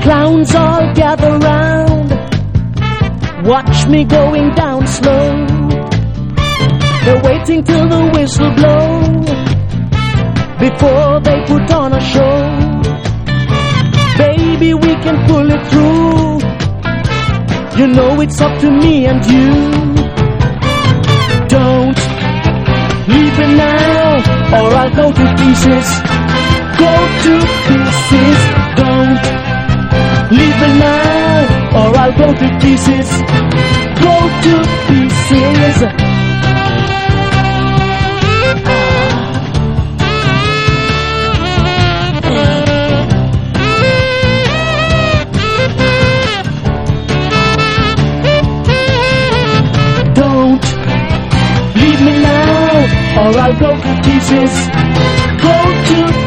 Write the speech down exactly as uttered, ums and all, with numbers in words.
clowns all gather round, watch me going down slow. They're waiting till the whistle blow before they put on a show. Baby, we can pull it through. You know it's up to me and you. Don't leave me now, or I'll go to pieces. Go to pieces. Don't leave me now, or I'll go to pieces. Go to pieces. Don't leave me now, or I'll go to pieces.